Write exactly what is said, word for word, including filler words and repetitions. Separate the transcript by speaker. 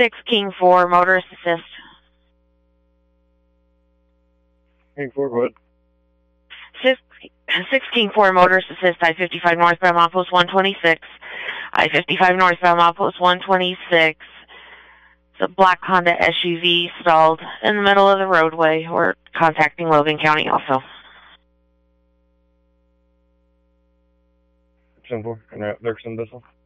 Speaker 1: six King four, motorist assist.
Speaker 2: King four, go ahead.
Speaker 1: Six, six King four, motorist assist, I fifty-five northbound, milepost one twenty-six. I fifty-five northbound, milepost one twenty-six. It's a black Honda S U V stalled in the middle of the roadway. We're contacting Logan County also.
Speaker 2: ten four, and they're send this one.